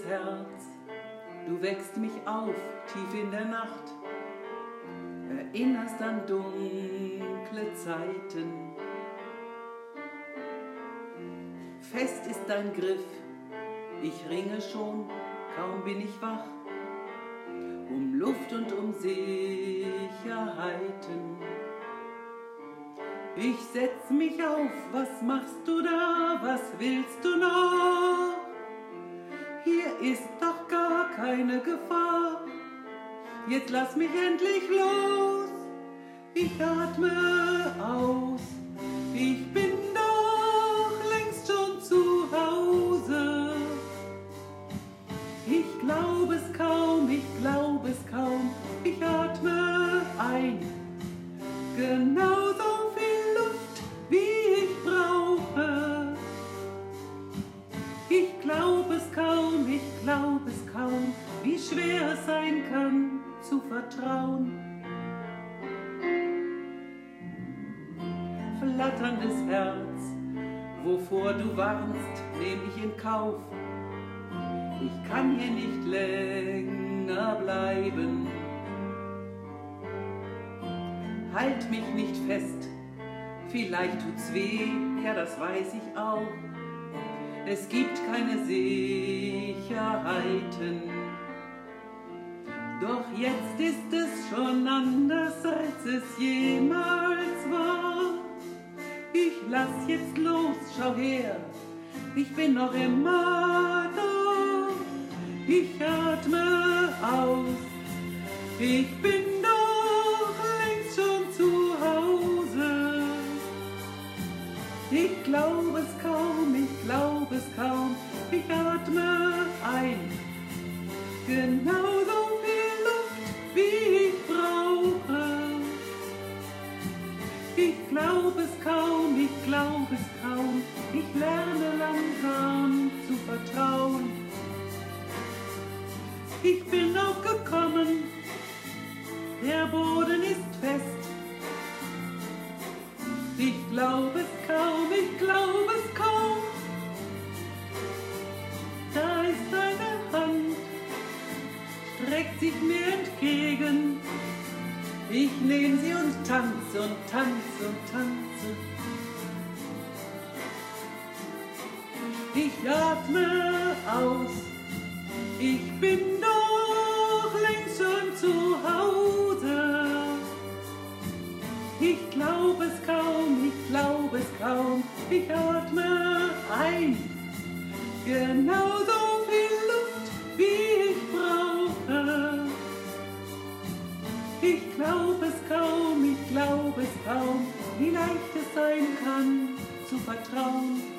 Herz, du weckst mich auf, tief in der Nacht, erinnerst an dunkle Zeiten. Fest ist dein Griff, ich ringe schon, kaum bin ich wach, um Luft und um Sicherheiten. Ich setz mich auf, was machst du da, was willst du noch? Hier ist doch gar keine Gefahr, jetzt lass mich endlich los. Ich atme aus, ich bin doch längst schon zu Hause. Ich glaub es kaum, ich glaub es kaum, ich atme ein, genauso viel Luft, wie ich brauche. Ich glaub es kaum, wie schwer es sein kann, zu vertrauen. Flatterndes Herz, wovor du warnst, nehm ich in Kauf. Ich kann hier nicht länger bleiben. Halt mich nicht fest, vielleicht tut's weh, ja das weiß ich auch. Es gibt keine Sicherheiten. Doch jetzt ist es schon anders, als es jemals war. Ich lass jetzt los, schau her, ich bin noch immer da. Ich atme aus, ich bin doch längst schon zu Hause. Ich glaub es kaum, ich glaub es kaum, ich atme ein, genauso viel Luft, wie ich brauche. Ich glaub es kaum, ich glaub es kaum, ich lerne langsam zu vertrauen. Ich bin aufgekommen, der Boden ist fest. Ich glaub es kaum, ich glaub es kaum. Da ist eine Hand, streckt sich mir entgegen. Ich nehm sie und tanze und tanze und tanze. Ich atme aus, ich bin doch längst schon zu Hause. Ich glaub es kaum, ich glaub es kaum, ich atme ein, genauso viel Luft, wie ich brauche. Ich glaub es kaum, ich glaub es kaum, wie leicht es sein kann, zu vertrauen.